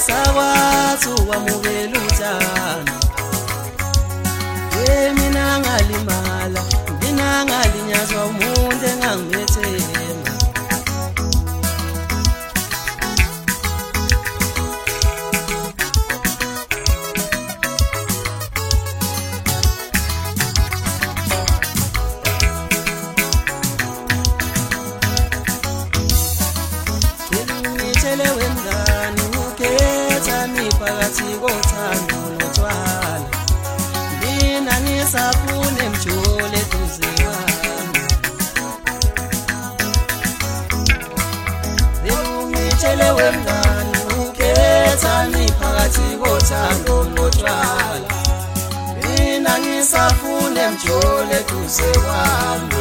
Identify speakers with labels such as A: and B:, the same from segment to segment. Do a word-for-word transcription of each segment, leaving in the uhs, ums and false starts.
A: sakwathi wamukela uthando mina ngalimala mina ngalinyazwa umuntu engangimethemba Ngitshele wemngani ukhetha miphakathi kothando notshwala mina ngisafune mjule duze kwami Ngitshele wemngani ukhetha miphakathi kothando notshwala mina ngisafune mjule duze kwami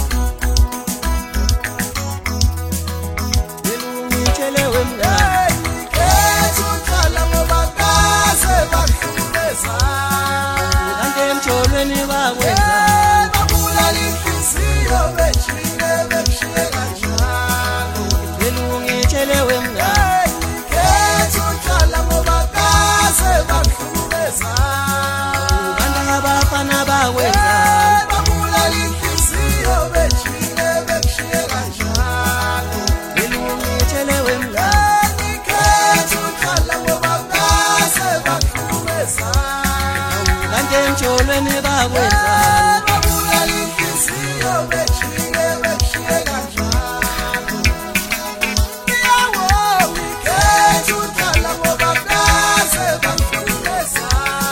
A: Njolweni bakwenzani babulala inhliziyo bejike bejike kanjalo yawo ngikhetha uthanda ngoba kaze bangihlukumeza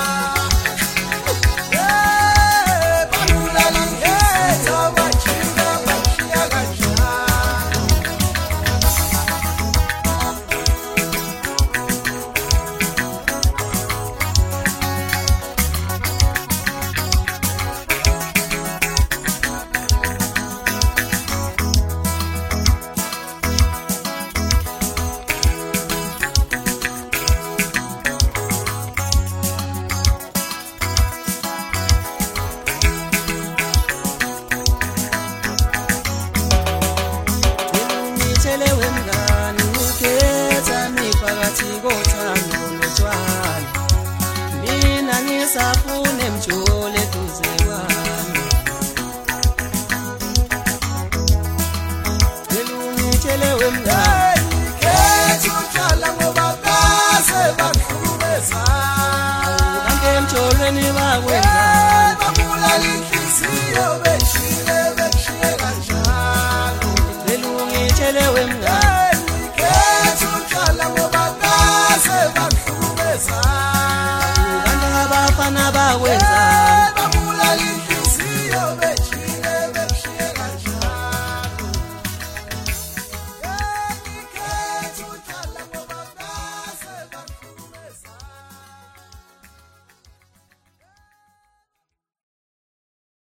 A: eh babulala inhliziyo bejike bejike kanjalo Kothando notshwala mina ngisafune mjule duze kwami Ngitshele wemngani ngikhetha uthanda ngoba kaze bangihlukumeza Kanti emjolweni bakwenzani babulala inhliziyo bejike bejike kanjalo Ngitshele wemngani ngikhetha uthanda ngoba Kanti abafana bakwe